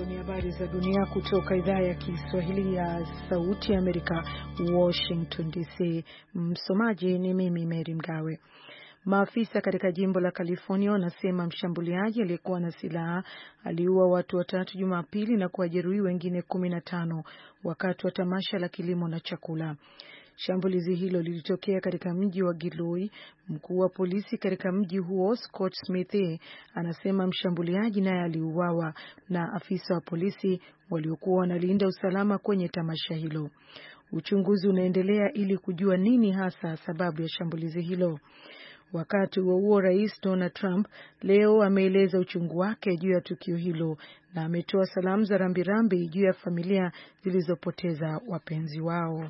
Zifuatazo ni habari za dunia kutoka idhaa ya Kiswahili ya Sauti ya Amerika, Washington DC. Msomaji ni mimi Mary Mgawe. Maafisa katika jimbo la California wanasema mshambuliaji aliyekuwa na silaha aliua watu 3 Jumapili na kuwajeruhi wengine 15 wakati wa tamasha la kilimo na chakula. Shambulizi hilo lilitokea katika mji wa Gilroy. Mkuu wa polisi katika mji huo, Scott Smith, anasema mshambuliaji naye aliuawa na afisa wa polisi waliokuwa wanalinda usalama kwenye tamasha hilo. Uchunguzi unaendelea ili kujua nini hasa sababu ya shambulizi hilo. Wakati huo Rais Donald Trump leo ameeleza uchungu wake juu ya tukio hilo na ametoa salamu za rambirambi juu ya familia zilizopoteza wapenzi wao.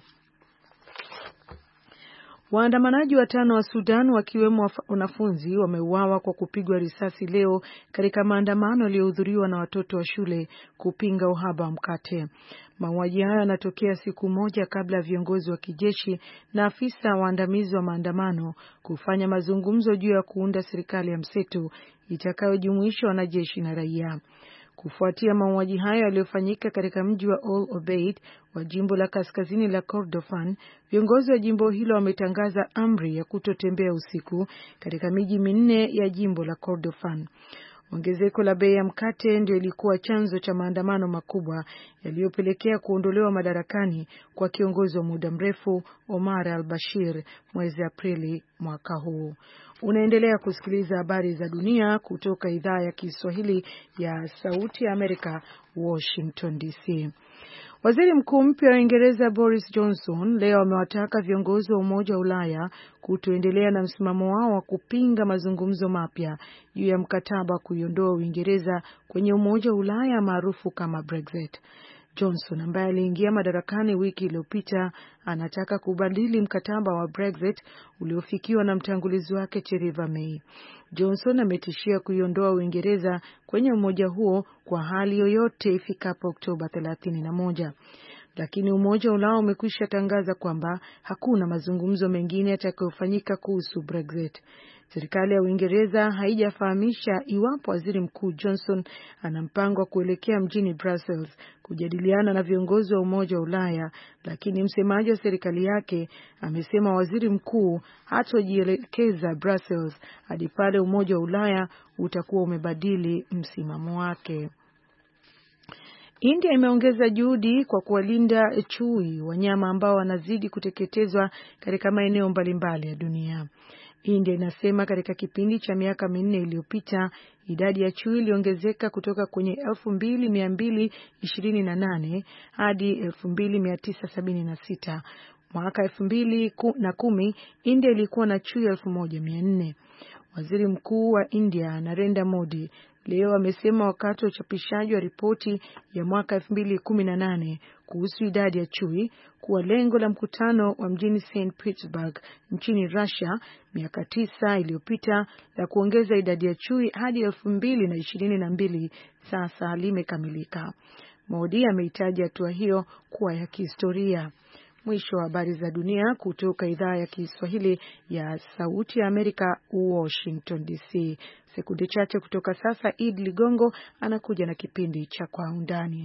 Waandamanaji 5 wa Sudan wakiwemo wanafunzi wameuawa kwa kupigwa risasi leo katika maandamano yaliyohudhuriwa na watoto wa shule kupinga uhaba wa mkate. Mauaji hayo yanatokea siku moja kabla ya viongozi wa kijeshi na afisa waandamizi wa maandamano kufanya mazungumzo juu ya kuunda serikali ya mseto itakayojumuisha wanajeshi na raia. Kufuatia mauaji hayo yaliyofanyika katika mji wa Al Obeid wa jimbo la kaskazini la Kordofan, viongozi wa jimbo hilo wametangaza amri ya kutotembea usiku katika miji 4 ya jimbo la Kordofan. Ongezeko la bei ya mkate ndio ilikuwa chanzo cha maandamano makubwa yaliyopelekea kuondolewa madarakani kwa kiongozi wa muda mrefu Omar al-Bashir mwezi Aprili mwaka huu. Unaendelea kusikiliza habari za dunia kutoka idhaa ya Kiswahili ya Sauti ya Amerika, Washington DC. Waziri Mkuu mpya wa Uingereza Boris Johnson leo amewataka viongozi wa Umoja wa Ulaya kutoendelea na msimamo wao wa kupinga mazungumzo mapya juu ya mkataba kuiondoa Uingereza kwenye Umoja wa Ulaya maarufu kama Brexit. Johnson ambaye aliingia madarakani wiki iliyopita anataka kubadili mkataba wa Brexit uliofikiwa na mtangulizi wake Theresa May. Johnson ametishia kuiondoa Uingereza kwenye umoja huo kwa hali yoyote ifikapo Oktoba 31. Lakini Umoja wa Ulaya umekwisha tangaza kwamba hakuna mazungumzo mengine yatakayofanyika kuhusu Brexit. Serikali ya Uingereza haijafahamisha iwapo Waziri Mkuu Johnson ana mpango wa kuelekea mjini Brussels kujadiliana na viongozi wa Umoja wa Ulaya, lakini msemaji wa serikali yake amesema Waziri Mkuu hatojielekeza Brussels hadi pale Umoja wa Ulaya utakuwa umebadili msimamo wake. India imeongeza juhudi kwa kuwalinda chui, wanyama ambao wanazidi kuteketezwa katika maeneo mbalimbali ya dunia. India inasema katika kipindi cha miaka 4 iliyopita idadi ya chui iliongezeka kutoka kwenye 2228 hadi 2976. Mwaka 2010 India ilikuwa na chui 1400. Waziri Mkuu wa India Narendra Modi leo amesema wakati wa uchapishaji wa ripoti ya mwaka 2018 kuhusu idadi ya chui kuwa lengo la mkutano wa mjini St. Petersburg nchini Russia miaka 9 iliyopita la kuongeza idadi ya chui hadi 2022 sasa limekamilika. Modi ameitaja hatua hiyo kuwa ya kihistoria. Mwisho wa habari za dunia kutoka idhaa ya Kiswahili ya Sauti ya Amerika, Washington DC. Sekunde chache kutoka sasa, Idi Ligongo anakuja na kipindi cha Kwa Undani.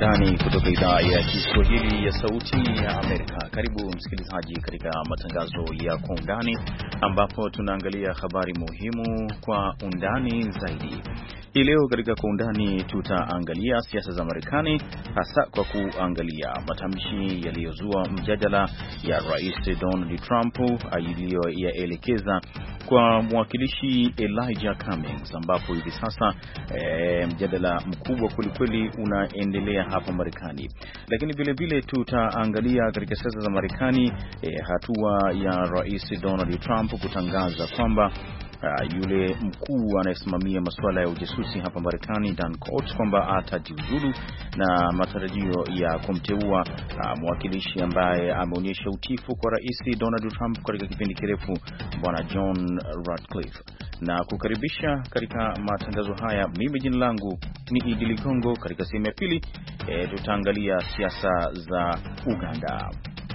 undani kutoka idhaa ya Kiswahili ya Sauti ya Amerika. Karibu msikilizaji katika matangazo ya kwa undani ambapo tunaangalia habari muhimu kwa undani zaidi. Hii leo katika kwa undani tutaangalia siasa za Marekani, hasa kwa kuangalia matamshi yaliyozua mjadala ya Rais Donald Trump aliyoyaelekeza kwa mwakilishi Elijah Cummings, ambapo hivi sasa mjadala mkubwa kwelikweli unaendelea hapa Marekani. Lakini vile vile tutaangalia katika siasa za Marekani hatua ya Rais Donald Trump kutangaza kwamba yule mkuu anayesimamia masuala ya ujasusi hapa Marekani, Dan Coats, kwamba atajiuzulu na matarajio ya kumteua mwakilishi ambaye ameonyesha utifu kwa Rais Donald Trump katika kipindi kirefu, Bwana John Ratcliffe. Na kukaribisha katika matangazo haya, mimi jina langu ni Idi Ligongo. Katika sehemu ya pili tutaangalia siasa za Uganda.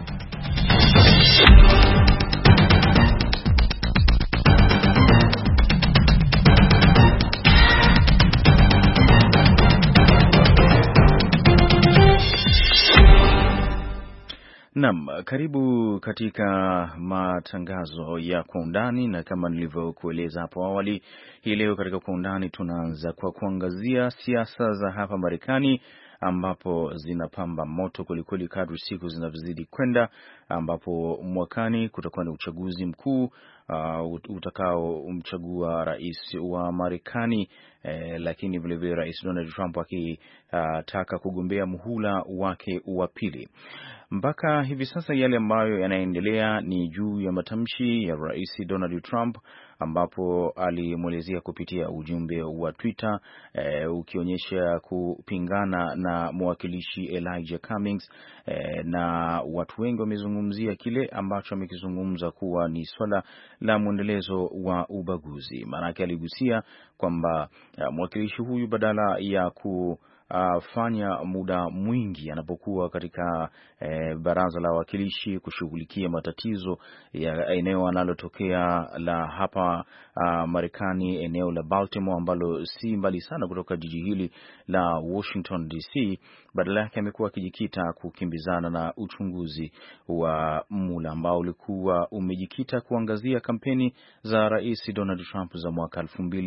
Naam, karibu katika matangazo ya kwa undani, na kama nilivyokueleza hapo awali, hii leo katika kwa undani tunaanza kwa kuangazia siasa za hapa Marekani, ambapo zinapamba moto kwelikweli kadri siku zinavyozidi kwenda, ambapo mwakani kutakuwa na uchaguzi mkuu utakaomchagua rais wa Marekani, lakini vile vile Rais Donald Trump akitaka kugombea muhula wake wa pili. Mpaka hivi sasa yale ambayo yanaendelea ni juu ya matamshi ya Rais Donald Trump, ambapo alimwelezea kupitia ujumbe wa Twitter ukionyesha kupingana na mwakilishi Elijah Cummings, na watu wengi wamezungumzia kile ambacho amekizungumza kuwa ni swala la mwendelezo wa ubaguzi. Maanake aligusia kwamba mwakilishi huyu badala ya fanya muda mwingi anapokuwa katika baraza la wawakilishi kushughulikia matatizo ya eneo analotokea la hapa Marekani, eneo la Baltimore ambalo si mbali sana kutoka jiji hili la Washington DC, badala yake amekuwa akijikita kukimbizana na uchunguzi wa mula ambao ulikuwa umejikita kuangazia kampeni za Rais Donald Trump za mwaka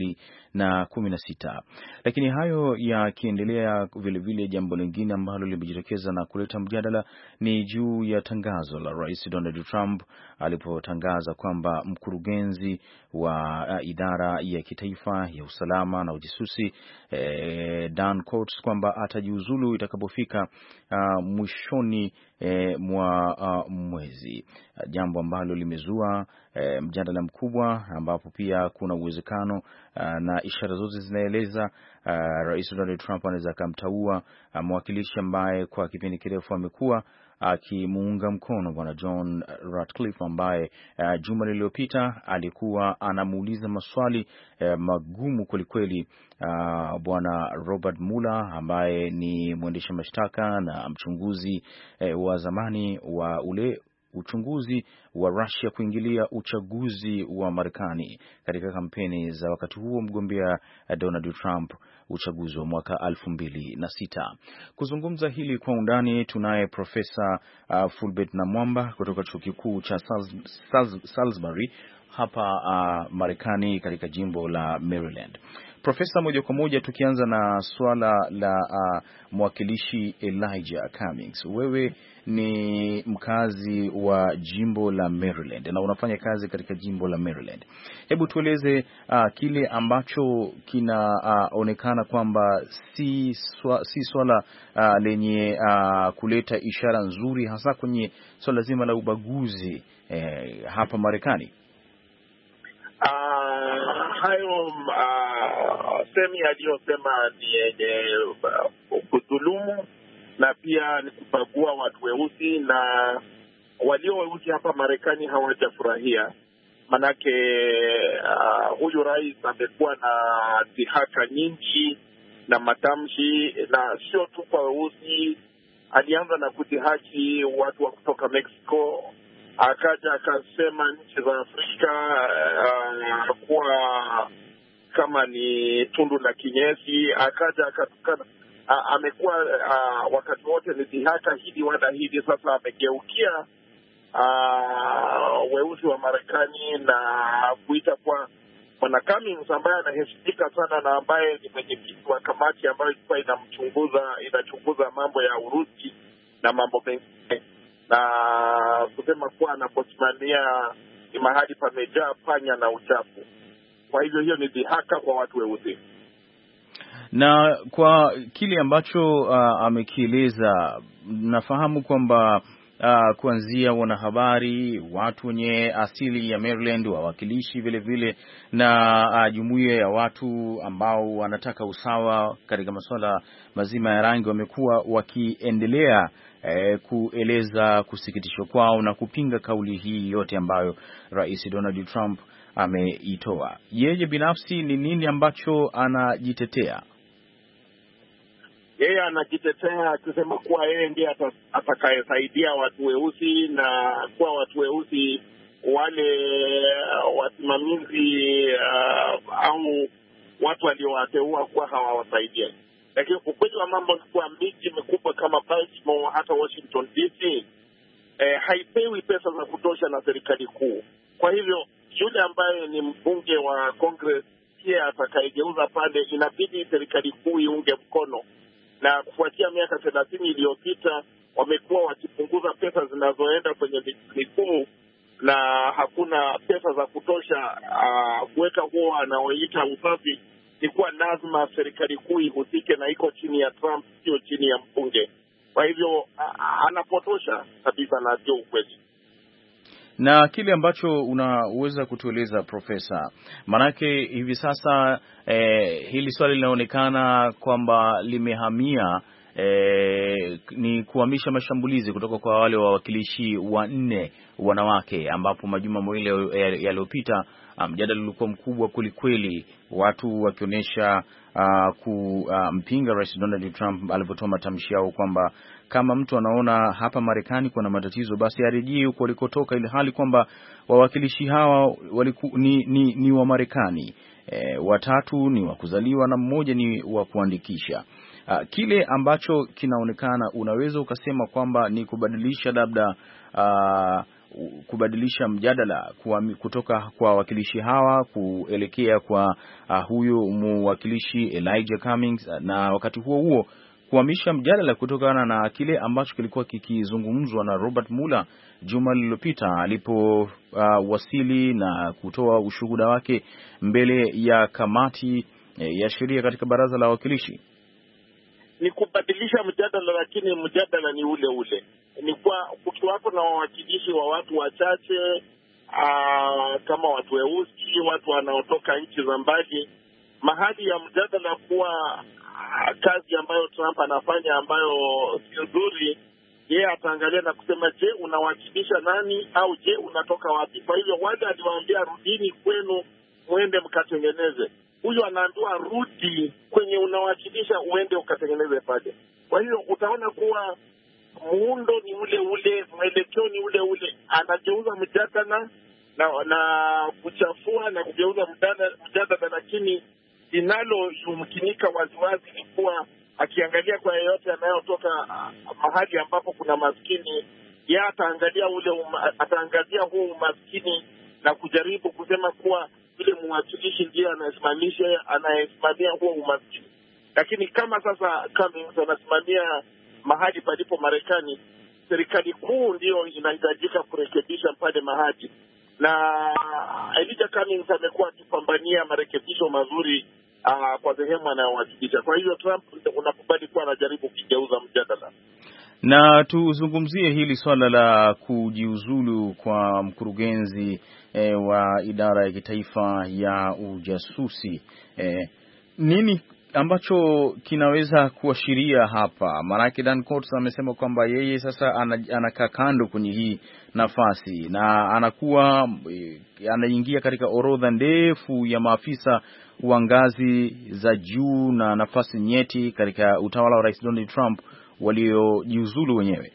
2016. Lakini hayo yakiendelea, vile vile jambo lingine ambalo limejitokeza na kuleta mjadala ni juu ya tangazo la Rais Donald Trump alipotangaza kwamba mkurugenzi wa idara ya kitaifa ya usalama na ujasusi Dan Coats kwamba atajiuzulu itakapofika mwishoni mwa mwezi, jambo ambalo limezua mjadala mkubwa, ambapo pia kuna uwezekano na ishara zote zinaeleza Rais Donald Trump anaweza kumteua mwakilishi ambaye kwa kipindi kirefu amekuwa akimuunga mkono Bwana John Ratcliffe, ambaye juma lililopita alikuwa anamuuliza maswali magumu kwelikweli Bwana Robert Mueller, ambaye ni mwendesha mashtaka na mchunguzi wa zamani wa ule uchunguzi wa Russia kuingilia uchaguzi wa Marekani katika kampeni za wakati huo mgombea Donald Trump, uchaguzi wa mwaka 2006. Kuzungumza hili kwa undani tunaye Profesa Fulbert Namwamba kutoka chuo kikuu cha Salisbury hapa Marekani katika jimbo la Maryland. Profesa, moja kwa moja tukianza na swala la mwakilishi Elijah Cummings, wewe ni mkazi wa jimbo la Maryland na unafanya kazi katika jimbo la Maryland. Hebu tueleze kile ambacho kinaonekana kwamba si swala lenye kuleta ishara nzuri, hasa kwenye swala zima la ubaguzi hapa Marekani. Hayo semi aliyosema ni yenye kudhulumu na pia ni kubagua watu weusi, na walio weusi hapa Marekani hawajafurahia. Manake huyu rais amekuwa na dhihaka nyingi na matamshi, na sio tu kwa weusi. Alianza na kudhihaki watu wa kutoka Mexico, akaja akasema nchi za Afrika kuwa kama ni tundu la kinyesi, akaja akatukana amekuwa wakati wote ni dhihaka hidi wada hidi. Sasa amegeukia weusi wa Marekani na kuita kwa Bwana Cummings ambaye anaheshimika sana na ambaye ni mwenyekiti wa kamati ambayo ilikuwa inachunguza mambo ya Urusi na mambo mengine, na kusema kuwa anaposimamia ni mahali pamejaa panya na uchafu. Kwa hivyo hiyo ni dhihaka kwa watu weusi. Na kwa kile ambacho amekieleza, nafahamu kwamba kuanzia wanahabari, watu wenye asili ya Maryland, wawakilishi vile vile, na jumuiya ya watu ambao wanataka usawa katika masuala mazima ya rangi wamekuwa wakiendelea kueleza kusikitishwa kwao na kupinga kauli hii yote ambayo Rais Donald Trump ameitoa. Yeye binafsi ni nini ambacho anajitetea? Yeye anajitetea akisema kuwa yeye ndiye atakayesaidia watu weusi, na kuwa watu weusi wale wasimamizi au watu waliowateua kuwa hawawasaidia. Lakini ukweli wa mambo ni kuwa miji mikubwa kama Baltimore, hata Washington DC haipewi pesa za kutosha na serikali kuu. Kwa hivyo yule ambaye ni mbunge wa Congress pia atakayegeuza pande, inabidi serikali kuu iunge mkono. Na kufuatia miaka 30 iliyopita wamekuwa wakipunguza pesa zinazoenda kwenye mikuu, na hakuna pesa za kutosha kuweka huo anaoita usafi. Ni kuwa lazima serikali kuu ihusike, na iko chini ya Trump, sio chini ya mbunge. Kwa hivyo anapotosha kabisa, na sio ukweli. Na kile ambacho unaweza kutueleza Profesa, manake hivi sasa hili swali linaonekana kwamba limehamia ni kuhamisha mashambulizi kutoka kwa wale wawakilishi 4 wanawake, ambapo majuma mawili yaliyopita mjadala ulikuwa mkubwa kwelikweli, watu wakionyesha kumpinga Rais Donald Trump alipotoa matamshi yao kwamba kama mtu anaona hapa Marekani kuna matatizo basi arejee huko alikotoka, ili hali kwamba wawakilishi hawa ni wa Marekani, 3 ni wa kuzaliwa na 1 ni wa kuandikisha. Kile ambacho kinaonekana, unaweza ukasema kwamba ni kubadilisha labda kubadilisha mjadala kutoka kwa wawakilishi hawa kuelekea kwa huyu mwakilishi Elijah Cummings, na wakati huo huo kuhamisha mjadala kutokana na kile ambacho kilikuwa kikizungumzwa na Robert Mueller juma lililopita alipowasili na kutoa ushuhuda wake mbele ya kamati ya sheria katika baraza la wawakilishi. Ni kubadilisha mjadala, lakini mjadala ni ule ule. Ni kwa kukiwako na wawakilishi wa watu wachache kama watu weusi, watu wanaotoka nchi za mbali, mahali ya mjadala kuwa kazi ambayo Trump anafanya ambayo si nzuri, yeye ataangalia na kusema, je, unawakilisha nani, au je, unatoka wapi? Kwa hivyo wale aliwaambia rudini kwenu muende mkatengeneze, huyo anaambiwa rudi kwenye unawakilisha uende ukatengeneze pale. Kwa hiyo utaona kuwa muundo ni ule ule, mwelekeo ni ule ule, anageuza mjadala na kuchafua na kugeuza mjadala, lakini linalomkinika waziwazi ni kuwa akiangalia kwa yeyote anayotoka mahali ambapo kuna maskini, yeye ataangalia huu umaskini na kujaribu kusema kuwa yule mwakilishi ndiye anayesimamia huo umaskini. Lakini kama sasa Cummings anasimamia mahali palipo Marekani, serikali kuu ndio inahitajika kurekebisha pale mahali, na Elijah Cummings amekuwa akipambania marekebisho mazuri kwa sehemu anayowakilisha. Kwa hiyo Trump unakubali kuwa anajaribu kugeuza mjadala. Na tuzungumzie hili swala la kujiuzulu kwa mkurugenzi wa idara ya kitaifa ya ujasusi. Nini ambacho kinaweza kuashiria hapa? Maanake Dan Coats amesema kwamba yeye sasa anakaa kando kwenye hii nafasi na anakuwa anaingia katika orodha ndefu ya maafisa wa ngazi za juu na nafasi nyeti katika utawala wa Rais Donald Trump waliojiuzulu wenyewe.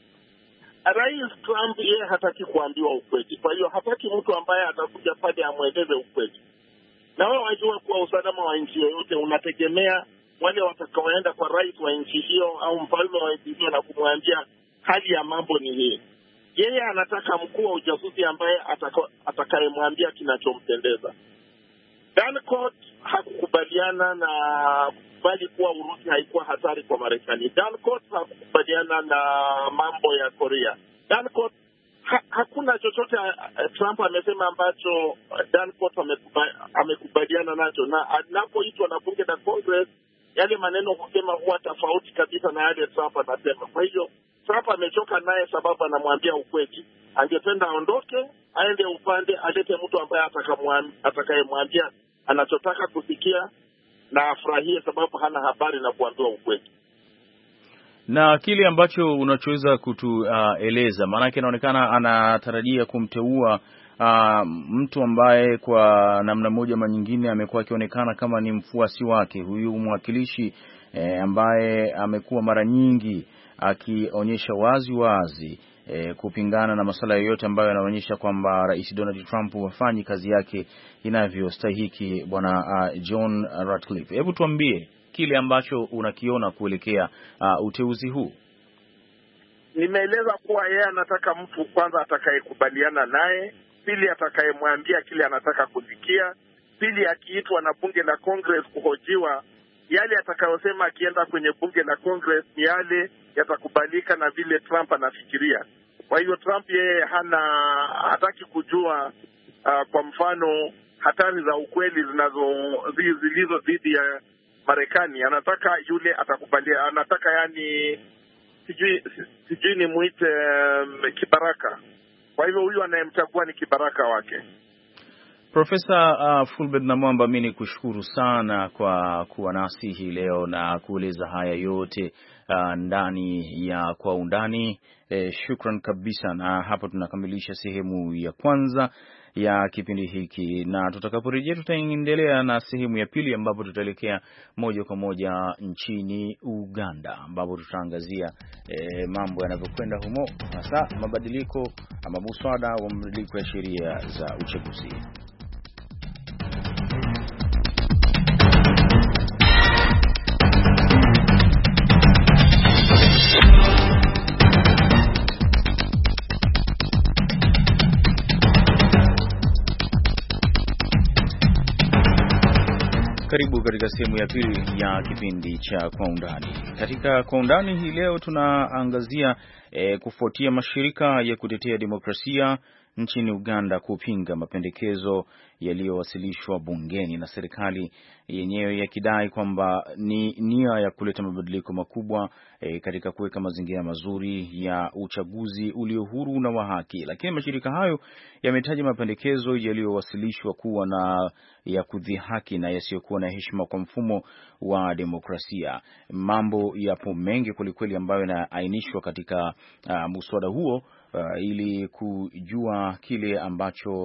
Rais Trump yeye hataki kuambiwa ukweli. Kwa hiyo hataki mtu ambaye atakuja pale amweleze ukweli. Na wao wajua kuwa usalama wa nchi yoyote unategemea wale watakaoenda kwa rais wa nchi hiyo au mfalme wa nchi hiyo na kumwambia hali ya mambo ni hii. Yeye anataka mkuu wa ujasusi ambaye atakayemwambia kinachompendeza. Dancourt hakukubaliana na kukubali kuwa Urusi haikuwa hatari kwa Marekani. Dancourt hakukubaliana na mambo ya Korea. Dancourt hakuna chochote Trump amesema ambacho Dancourt amekubaliana nacho, na anapoitwa na bunge la Congress yale maneno kusema huwa tofauti kabisa na yale Trump anasema. Kwa hiyo Trump amechoka naye sababu anamwambia ukweli. Angependa aondoke, aende upande, alete mtu ambaye atakayemwambia anachotaka kusikia na afurahie sababu hana habari na kuambiwa ukweli. Na kile ambacho unachoweza kutueleza, maana inaonekana anatarajia kumteua mtu ambaye kwa namna moja ama nyingine amekuwa akionekana kama ni mfuasi wake, huyu mwakilishi ambaye amekuwa mara nyingi akionyesha wazi kupingana na masuala yoyote ambayo yanaonyesha kwamba Rais Donald Trump hafanyi kazi yake inavyostahiki, bwana John Ratcliffe. Hebu tuambie kile ambacho unakiona kuelekea uteuzi huu. Nimeeleza kuwa yeye anataka mtu kwanza atakayekubaliana naye, pili atakayemwambia kile anataka kusikia, pili akiitwa na bunge la Congress kuhojiwa, yale atakayosema akienda kwenye bunge la Congress ni yale yatakubalika na vile Trump anafikiria. Kwa hiyo Trump yeye hataki kujua kwa mfano hatari za ukweli zilizo dhidi ya Marekani. Anataka yule atakubalia, anataka yani sijui ni muite kibaraka. Kwa hivyo huyu anayemchagua ni kibaraka wake. Profesa Fulbert Namwamba, mimi nikushukuru sana kwa kuwa nasi hii leo na kueleza haya yote ndani ya Kwa Undani. Shukran kabisa, na hapo tunakamilisha sehemu ya kwanza ya kipindi hiki, na tutakaporejea tutaendelea na sehemu ya pili ambapo tutaelekea moja kwa moja nchini Uganda ambapo tutaangazia mambo yanavyokwenda humo, hasa mabadiliko ama muswada wa mabadiliko ya sheria za uchaguzi. Karibu katika sehemu ya pili ya kipindi cha Kwa Undani. Katika Kwa Undani hii leo tunaangazia kufuatia mashirika ya kutetea demokrasia nchini Uganda kupinga mapendekezo yaliyowasilishwa bungeni na serikali yenyewe yakidai kwamba ni nia ya kuleta mabadiliko makubwa katika kuweka mazingira mazuri ya uchaguzi ulio huru na wa haki. Lakini mashirika hayo yametaja mapendekezo yaliyowasilishwa kuwa na ya kudhihaki na yasiyokuwa na heshima kwa mfumo wa demokrasia. Mambo yapo mengi kwelikweli ambayo yanaainishwa katika muswada huo. Ili kujua kile ambacho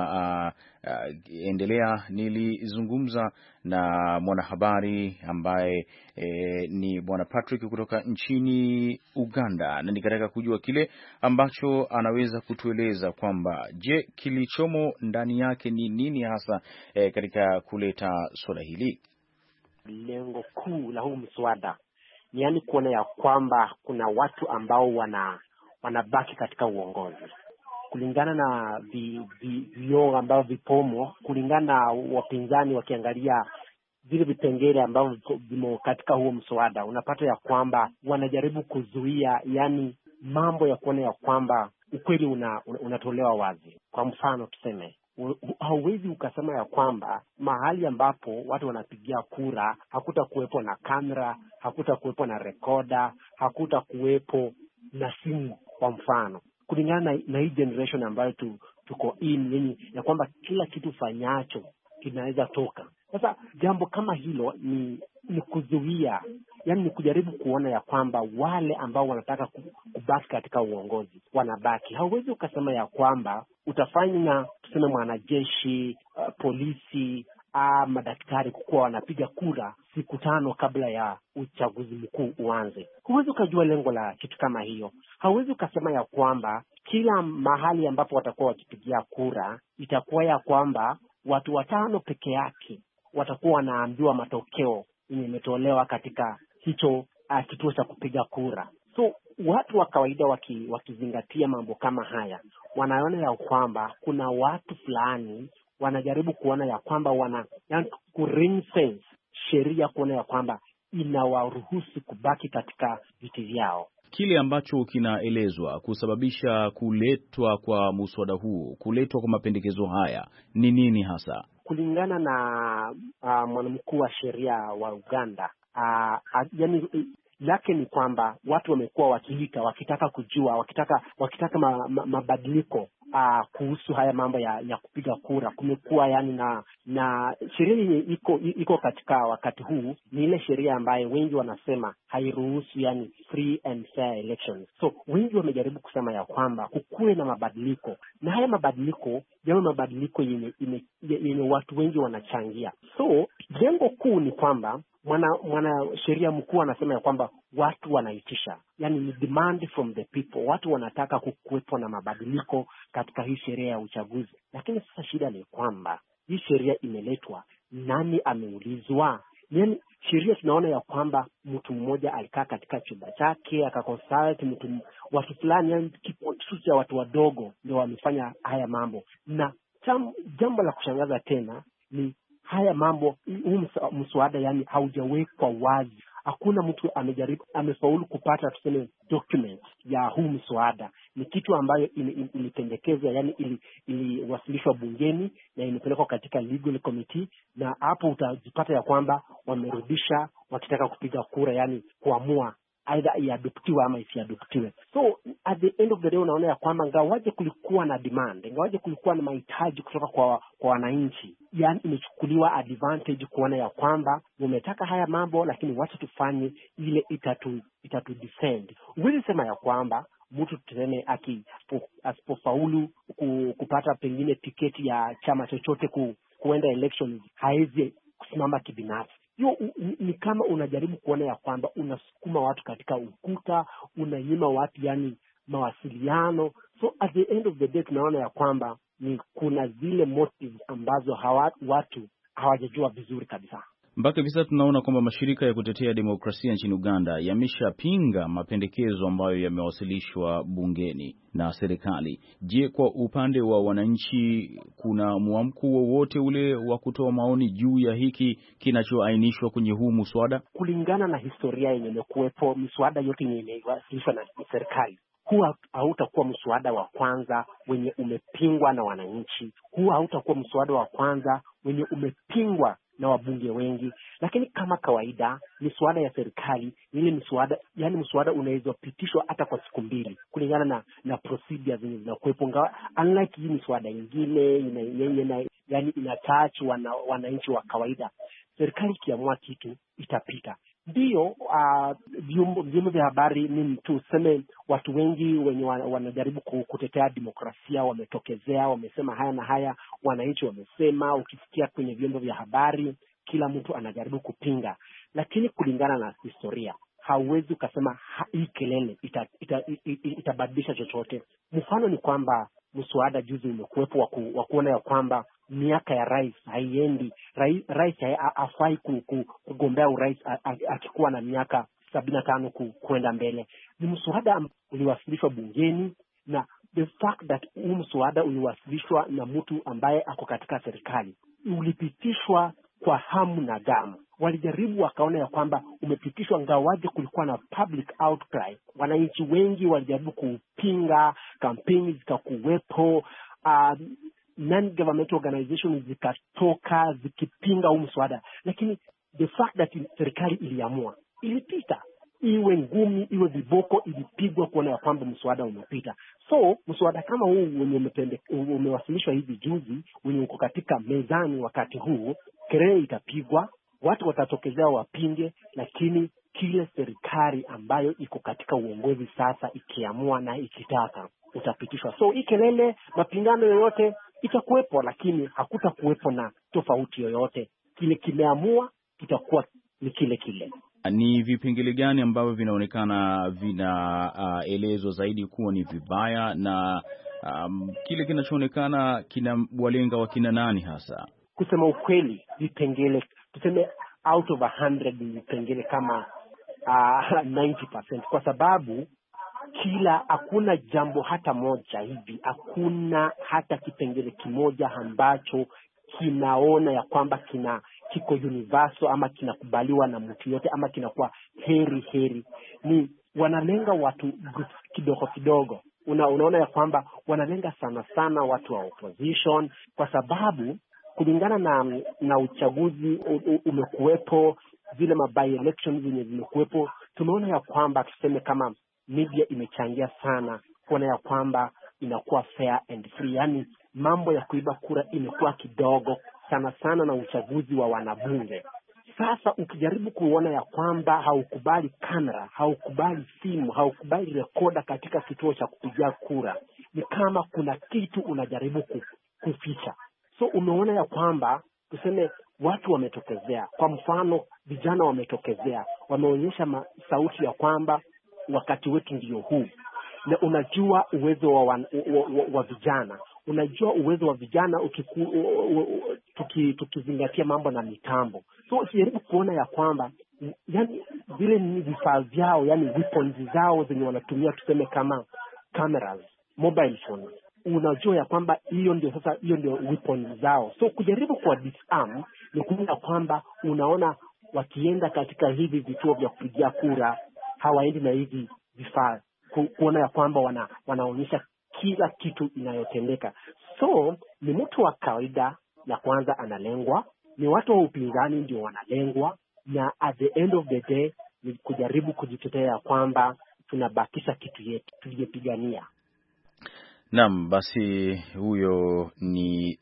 kinaendelea, nilizungumza na mwanahabari ambaye ni bwana Patrick kutoka nchini Uganda, na nikataka kujua kile ambacho anaweza kutueleza kwamba je, kilichomo ndani yake ni nini hasa katika kuleta swala hili. Lengo kuu la huu mswada ni yani kuona ya kwamba kuna watu ambao wanabaki katika uongozi kulingana na vio ambao vipomo, kulingana na wapinzani wakiangalia vile vipengele ambavyo vimo katika huo mswada. Unapata ya kwamba wanajaribu kuzuia yani mambo ya kuona ya kwamba ukweli unatolewa wazi. Kwa mfano tuseme, hauwezi ukasema ya kwamba mahali ambapo watu wanapigia kura hakutakuwepo na kamera, hakutakuwepo na rekoda, hakutakuwepo na simu. Kwa mfano, kulingana na hii generation ambayo tuko yenye ya kwamba kila kitu fanyacho kinaweza toka. Sasa jambo kama hilo ni kuzuia, yani ni kujaribu kuona ya kwamba wale ambao wanataka kubaki katika uongozi wanabaki. Hauwezi ukasema ya kwamba utafanya tuseme mwanajeshi, polisi, madaktari kuwa wanapiga kura siku 5 kabla ya uchaguzi mkuu uanze. Huwezi ukajua lengo la kitu kama hiyo. Hauwezi ukasema ya kwamba kila mahali ambapo watakuwa wakipigia kura itakuwa ya kwamba watu 5 peke yake watakuwa wanaambiwa matokeo imetolewa katika hicho kituo cha kupiga kura. So watu wa kawaida wakizingatia mambo kama haya, wanaona ya kwamba kuna watu fulani wanajaribu kuona ya kwamba ring-fence sheria, kuona ya kwamba inawaruhusu kubaki katika viti vyao. Kile ambacho kinaelezwa kusababisha kuletwa kwa muswada huu, kuletwa kwa mapendekezo haya ni nini hasa? Kulingana na mwanamkuu wa sheria wa Uganda, yani lake ni kwamba watu wamekuwa wakitaka kujua, wakitaka mabadiliko kuhusu haya mambo ya kupiga kura. Kumekuwa yani na sheria yenye iko katika wakati huu ni ile sheria ambayo wengi wanasema hairuhusu yani free and fair elections. So wengi wamejaribu kusema ya kwamba kukuwe na mabadiliko, na haya mabadiliko yawe mabadiliko yenye watu wengi wanachangia. So lengo kuu ni kwamba mwana sheria mkuu anasema ya kwamba watu wanaitisha, yani ni demand from the people. Watu wanataka kukuwepo na mabadiliko katika hii sheria ya uchaguzi. Lakini sasa shida ni kwamba hii sheria imeletwa, nani ameulizwa? Yani sheria tunaona ya kwamba mtu mmoja alikaa katika chumba chake akakonsult watu fulani, yani kitu cha watu wadogo ndio wamefanya haya mambo. Na jambo la kushangaza tena ni haya mambo, huu mswada yani haujawekwa wazi. Hakuna mtu amefaulu kupata tuseme document ya huu mswada. Ni kitu ambayo ilipendekezwa, yani iliwasilishwa bungeni na imepelekwa katika legal committee, na hapo utajipata ya kwamba wamerudisha wakitaka kupiga kura, yani kuamua either iadoptiwe ama isiadoptiwe. So at the end of the day unaona ya kwamba ngawaje kulikuwa na demand, ngawaje kulikuwa na mahitaji kutoka kwa wananchi, yani imechukuliwa advantage kuona ya kwamba umetaka haya mambo, lakini wacha tufanye ile itatu defend. Huwezi sema ya kwamba mtu tuseme asipofaulu kupata pengine tiketi ya chama chochote kuenda elections hawezi kusimama kibinafsi. Hiyo ni kama unajaribu kuona ya kwamba unasukuma watu katika ukuta, unanyima watu yani mawasiliano. So at the end of the day tunaona ya kwamba kuna zile motives ambazo watu hawajajua vizuri kabisa. Mpaka hivi sasa tunaona kwamba mashirika ya kutetea demokrasia nchini Uganda yameshapinga mapendekezo ambayo yamewasilishwa bungeni na serikali. Je, kwa upande wa wananchi kuna mwamko wowote ule wa kutoa maoni juu ya hiki kinachoainishwa kwenye huu muswada? Kulingana na historia yenye imekuwepo, miswada yote yenye imewasilishwa na serikali, huwa hautakuwa mswada wa kwanza wenye umepingwa na wananchi. Huwa hautakuwa mswada wa kwanza wenye umepingwa na wabunge wengi. Lakini kama kawaida miswada ya serikali ile miswada, yani mswada unaweza pitishwa hata kwa siku mbili kulingana na procedures zenye zinakuwepo. Unlike hii miswada nyingine yani inatouch wananchi wa kawaida, serikali kiamua kitu itapita. Ndio vyombo vya habari ni tuseme watu wengi wenye wanajaribu kutetea demokrasia wametokezea, wamesema haya na haya, wananchi wamesema. Ukisikia kwenye vyombo vya habari kila mtu anajaribu kupinga, lakini kulingana na historia hauwezi ukasema hii kelele itabadilisha chochote. Mfano ni kwamba mswada juzi umekuwepo wa kuona ya kwamba miaka ya rais haiendi. Rais hafai kugombea urais akikuwa na miaka 75 kwenda mbele. Ni mswada uliwasilishwa bungeni, na the fact that huu mswada uliwasilishwa na mtu ambaye ako katika serikali, ulipitishwa kwa hamu na gamu. Walijaribu wakaona ya kwamba umepitishwa, ngawaje kulikuwa na public outcry. Wananchi wengi walijaribu kupinga, kampeni zikakuwepo, non-governmental organizations zikatoka zikipinga huu mswada, lakini the fact that serikali iliamua, ilipita. Iwe ngumi iwe viboko, ilipigwa kuona ya kwamba mswada umepita. So mswada kama huu wenye umewasilishwa hivi juzi, wenye uko katika mezani wakati huu, kelele itapigwa, watu watatokezea wapinge, lakini kile serikali ambayo iko katika uongozi sasa ikiamua na ikitaka utapitishwa. So hii kelele, mapingano yoyote itakuwepo, lakini hakutakuwepo na tofauti yoyote. Kile kimeamua kitakuwa ni kile kile. Ni vipengele gani ambavyo vinaonekana vinaelezwa zaidi kuwa ni vibaya, na kile kinachoonekana kina walenga wakina nani hasa? Kusema ukweli, vipengele tuseme out of 100 ni pengine kama 90%, kwa sababu hakuna jambo hata moja hivi, hakuna hata kipengele kimoja ambacho kinaona ya kwamba kiko universal ama kinakubaliwa na mtu yote ama kinakuwa heri. Ni wanalenga watu kidogo kidogo. Unaona ya kwamba wanalenga sana watu wa opposition, kwa sababu kulingana na uchaguzi umekuwepo, zile by elections zenye zimekuwepo, tumeona ya kwamba tuseme kama media imechangia sana kuona ya kwamba inakuwa fair and free. Yani mambo ya kuiba kura imekuwa kidogo sana na uchaguzi wa wanabunge. Sasa ukijaribu kuona ya kwamba haukubali kamera, haukubali simu, haukubali rekoda katika kituo cha kupigia kura, ni kama kuna kitu unajaribu kuficha. So umeona ya kwamba tuseme watu wametokezea, kwa mfano vijana wametokezea, wameonyesha sauti ya kwamba wakati wetu ndio huu. Na unajua uwezo wa vijana, unajua uwezo wa vijana tukizingatia mambo na mitambo. So usijaribu kuona ya kwamba yani vile ni vifaa vyao, yani weapons zao zenye wanatumia tuseme kama cameras, mobile phones, unajua ya kwamba hiyo ndio weapons zao. So kujaribu kwa disarm ni kuona kwamba unaona wakienda katika hivi vituo vya kupigia kura hawaendi na hivi vifaa, kuona ya kwamba wanaonyesha kila kitu inayotendeka. So ni mtu wa kawaida ya kwanza analengwa, ni watu wa upinzani ndio wanalengwa, na at the end of the day ni kujaribu kujitetea ya kwamba tunabakisha kitu yetu tuliyopigania. Naam, basi huyo ni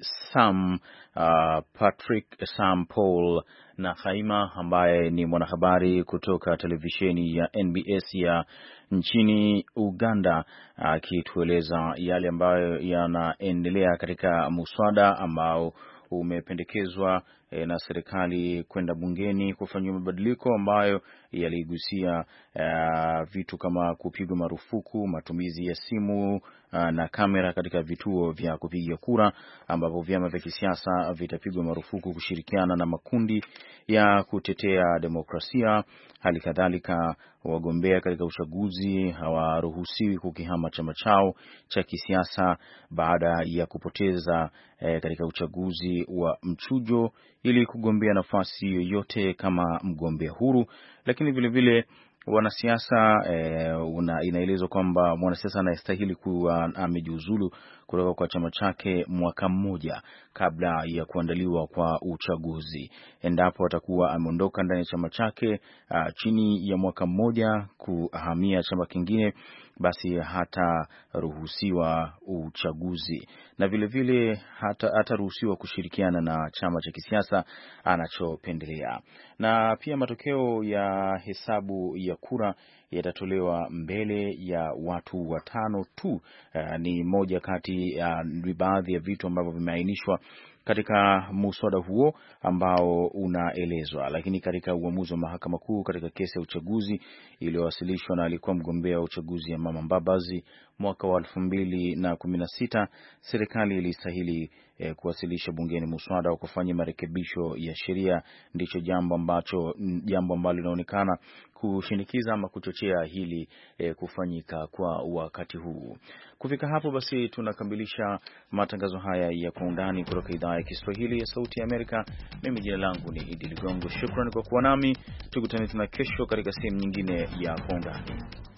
Sam Paul Nakhaima ambaye ni mwanahabari kutoka televisheni ya NBS ya nchini Uganda, akitueleza yale ambayo yanaendelea katika muswada ambao umependekezwa na serikali kwenda bungeni kufanywa mabadiliko ambayo yaligusia vitu kama kupigwa marufuku matumizi ya simu na kamera katika vituo vya kupigia kura, ambapo vyama vya kisiasa vitapigwa marufuku kushirikiana na makundi ya kutetea demokrasia. Hali kadhalika wagombea katika uchaguzi hawaruhusiwi kukihama chama chao cha kisiasa baada ya kupoteza katika uchaguzi wa mchujo ili kugombea nafasi yoyote kama mgombea huru. Lakini vile vile wanasiasa inaelezwa kwamba mwanasiasa anastahili kuwa amejiuzulu kutoka kwa chama chake mwaka mmoja kabla ya kuandaliwa kwa uchaguzi. Endapo atakuwa ameondoka ndani ya chama chake chini ya mwaka mmoja kuhamia chama kingine, basi hataruhusiwa uchaguzi, na vile vile hataruhusiwa kushirikiana na chama cha kisiasa anachopendelea. Na pia matokeo ya hesabu ya kura yatatolewa mbele ya watu watano tu. Ni moja kati ya baadhi ya vitu ambavyo vimeainishwa katika muswada huo ambao unaelezwa. Lakini katika uamuzi wa mahakama kuu katika kesi ya uchaguzi iliyowasilishwa na alikuwa mgombea wa uchaguzi ya Mama Mbabazi mwaka wa 2016, serikali ilistahili kuwasilisha bungeni muswada wa kufanya marekebisho ya sheria. Ndicho jambo ambalo linaonekana kushinikiza ama kuchochea hili kufanyika kwa wakati huu. Kufika hapo basi tunakamilisha matangazo haya ya Kwa Undani kutoka idhaa ya Kiswahili ya Sauti ya Amerika. Mimi jina langu ni Idi Ligongo. Shukrani kwa kuwa nami. Tukutane tena kesho katika sehemu nyingine ya Kwa Undani.